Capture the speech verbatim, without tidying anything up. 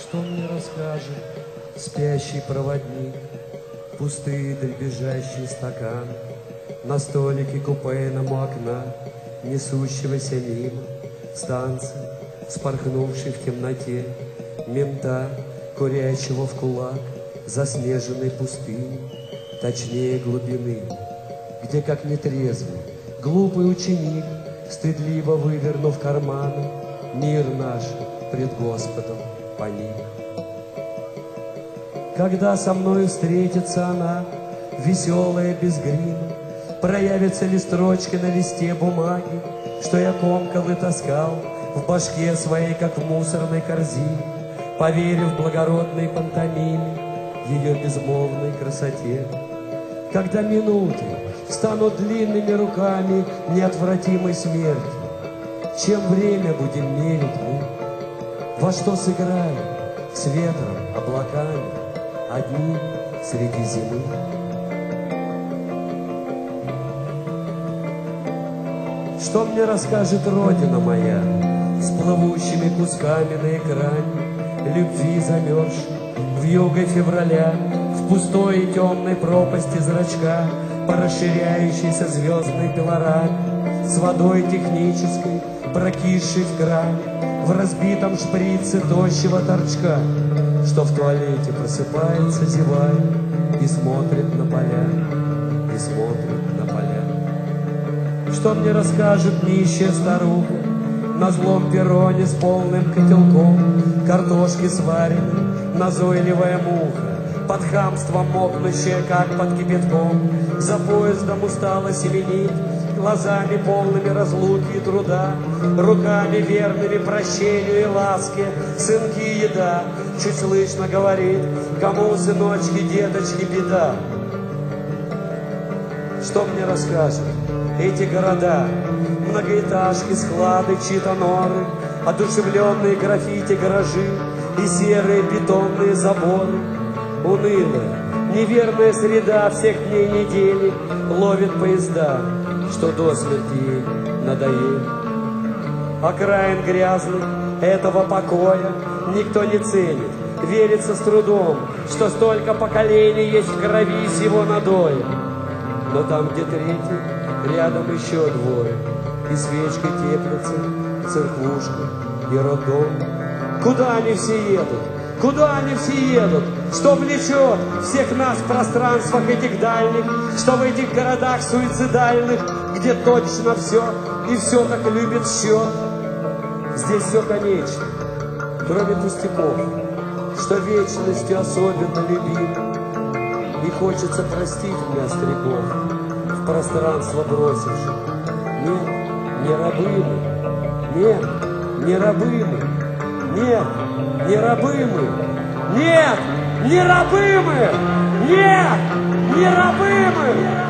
Что мне расскажет спящий проводник, пустые дребезжащие стаканы на столике купейному окна, несущегося мимо станции, вспорхнувшей в темноте, мента, курящего в кулак заснеженной пустыни, точнее глубины, где, как нетрезвый, глупый ученик, стыдливо вывернув карманы, мир наш пред Господом поник. Когда со мною встретится она, веселая без грима, проявятся ли строчки на листе бумаги, что я комкал и таскал в башке своей, как в мусорной корзине, поверив в благородной пантомиме, ее безмолвной красоте. Когда минуты станут длинными руками неотвратимой смерти, чем время будем мерить мы? Во что сыграем с ветром, облаками, одни среди зимы? Что мне расскажет Родина моя с плывущими кусками на экране любви замерзшей вьюгой февраля в пустой и темной пропасти зрачка по расширяющейся звездной пилораме с водой технической, прокисшей в кране, в разбитом шприце тощего торчка, что в туалете просыпается, зевая, и смотрит на поля, и смотрит на поля. Что мне расскажет нищая старуха на злом перроне с полным котелком картошки сваренной, назойливая муха, под хамством мокнущая, как под кипятком, за поездом устало семенит, глазами полными разлуки и труда, руками верными прощению и ласке, сынки еда, чуть слышно говорит, кому, сыночки, деточки, беда. Что мне расскажет эти города, многоэтажки, склады, чьи-то норы, одушевленные граффити гаражи и серые бетонные заборы? Унылая, неверная среда всех дней недели ловит поезда, что до смерти ей надоели. Окраин грязных этого покоя никто не ценит, верится с трудом, что столько поколений есть в крови сего надоя. Но там, где третий, рядом еще двое, и свечкой теплятся церквушка и роддом. Куда они все едут? Куда они все едут? Что влечет всех нас в пространствах этих дальних, что в этих городах суицидальных, где точно все и все так любит счет? Здесь все конечно, кроме пустяков, что вечностью особенно любим. И хочется простить мне остряков, в пространство бросивших. Нет, не рабы мы, нет, не рабы мы, нет, не рабы мы, нет, не рабы мы, нет, не рабы мы.